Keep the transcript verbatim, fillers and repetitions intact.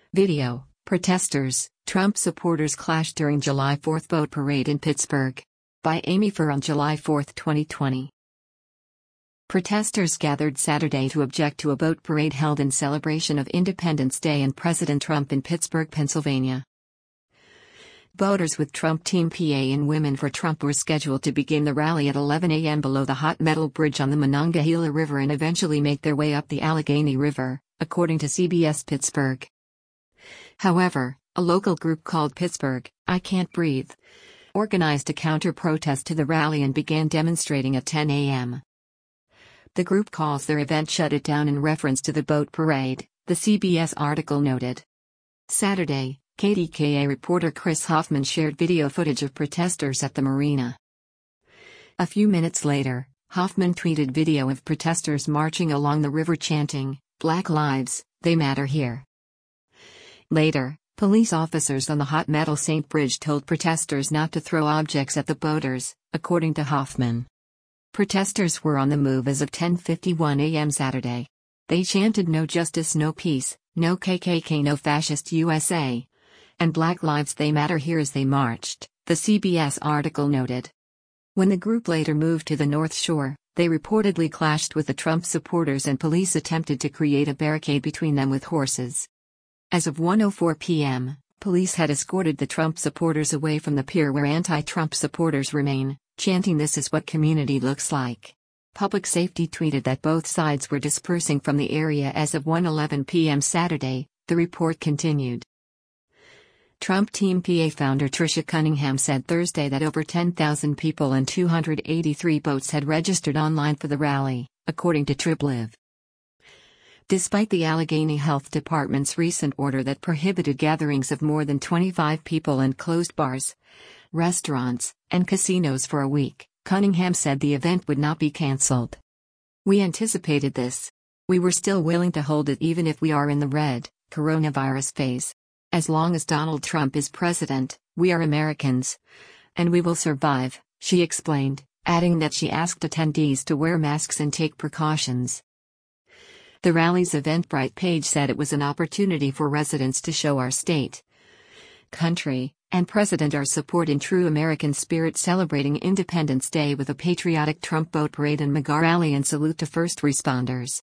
Video: Protesters, Trump supporters clash during July fourth boat parade in Pittsburgh. By Amy Furr on July fourth, twenty twenty. Protesters gathered Saturday to object to a boat parade held in celebration of Independence Day and President Trump in Pittsburgh, Pennsylvania. Boaters with Trump Team P A and Women for Trump were scheduled to begin the rally at eleven a m below the Hot Metal Bridge on the Monongahela River and eventually make their way up the Allegheny River, according to C B S Pittsburgh. However, a local group called Pittsburgh, I Can't Breathe, organized a counter-protest to the rally and began demonstrating at ten a m The group calls their event "Shut It Down" in reference to the boat parade, the C B S article noted. Saturday, K D K A reporter Chris Hoffman shared video footage of protesters at the marina. A few minutes later, Hoffman tweeted video of protesters marching along the river chanting, "Black Lives, They Matter Here." Later, police officers on the Hot Metal Saint Bridge told protesters not to throw objects at the boaters, according to Hoffman. Protesters were on the move as of ten fifty-one a m Saturday. They chanted "No Justice, No Peace, No K K K, No Fascist U S A," and "Black Lives They Matter Here" as they marched, the C B S article noted. When the group later moved to the North Shore, they reportedly clashed with the Trump supporters and police attempted to create a barricade between them with horses. As of one oh four p m, police had escorted the Trump supporters away from the pier where anti-Trump supporters remain, chanting "This is what community looks like." Public Safety tweeted that both sides were dispersing from the area as of one eleven p m Saturday, the report continued. Trump Team P A founder Tricia Cunningham said Thursday that over ten thousand people and two hundred eighty-three boats had registered online for the rally, according to TribLive. Despite the Allegheny Health Department's recent order that prohibited gatherings of more than twenty-five people and closed bars, restaurants, and casinos for a week, Cunningham said the event would not be canceled. "We anticipated this. We were still willing to hold it even if we are in the red coronavirus phase. As long as Donald Trump is president, we are Americans. And we will survive," she explained, adding that she asked attendees to wear masks and take precautions. The rally's Eventbrite page said it was an opportunity for residents to show our state, country, and president our support in true American spirit, celebrating Independence Day with a patriotic Trump boat parade and MAGA rally and salute to first responders.